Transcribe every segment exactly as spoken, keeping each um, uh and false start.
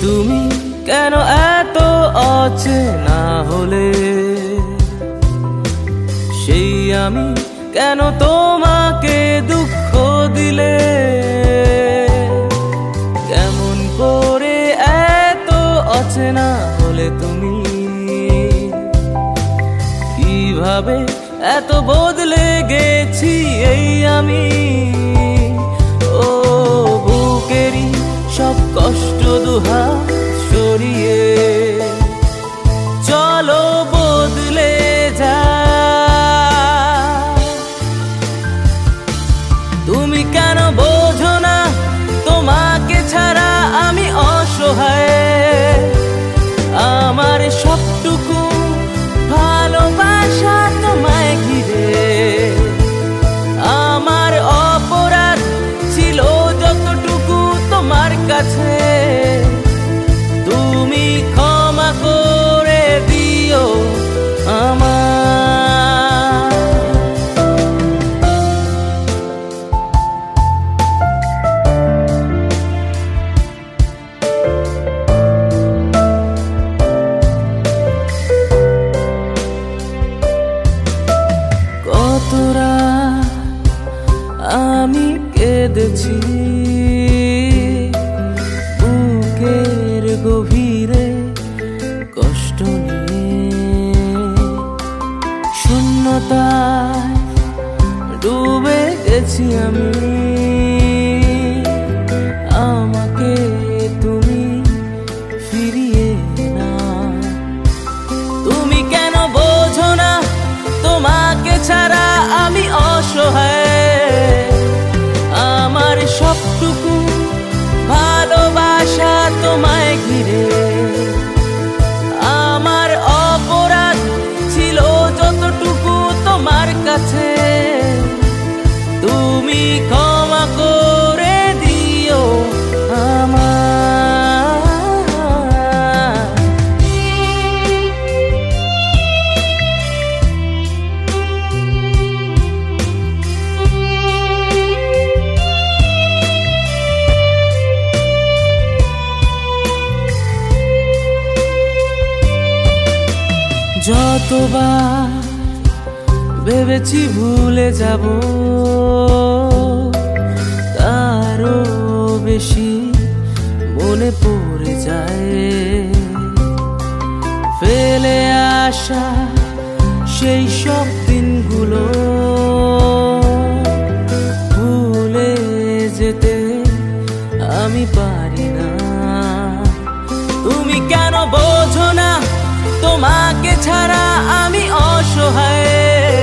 তুমি কেন এত অচেনা হলে, সেই আমি কেন তোমাকে দুঃখ দিলে, কেমন করে এত অচেনা হলে তুমি, কিভাবে এত বদলে গেছি এই আমি। ও বুকেরই সব কষ্ট দুহাত সরিয়ে চলো বদলে যা। তুমি কেন বোঝো না তোমাকে ছাড়া আমি অসহায়, আমার সবটুকু ভালোবাসা তোমায় ঘিরে, আমার অপরাধ ছিল যতটুকু তোমার কাছে, তুমি ক্ষমা করে দিও আমার। কতরা আমি কেঁদেছি বুকের গভীরে কষ্ট নিয়ে, শূন্যতায় ডুবে গেছি আমি, আমাকে তুমি ফিরিয়ে না। তুমি কেন বোঝো না তোমাকে ছাড়া আমি অসহায়, আমার সবটুকু ভালোবাসা তোমায় ঘিরে, আমার অপরাধ ছিল যতটুকু তোমার কাছে, তুমি ক্ষমা করে দিও আমার। যতবার ভেবেছি ভুলে যাব, তারও বেশি মনে পড়ে যায় ফেলে আসা সেই সব দিনগুলো, ভুলে যেতে আমি পারি না। তুমি কেন বোঝো না তোমাকে ছাড়া আমি অসহায়,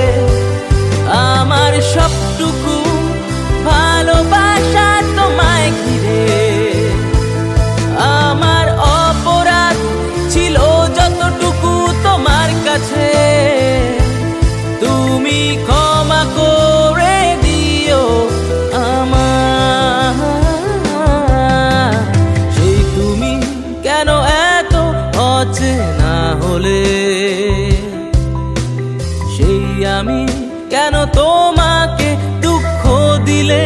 আমার সবটুকু ভালোবাসা তোমায় ঘিরে, আমার অপরাধ ছিল যতটুকু তোমার কাছে, তুমি ক্ষমা করে দিও আমার। সেই তুমি কেন এত অচেনা হলে, সেই আমি কেন তোমাকে দুঃখ দিলে,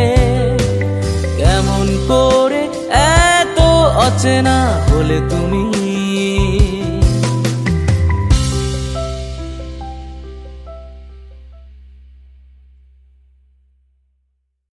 কেমন করে এত অচেনা হলে তুমি।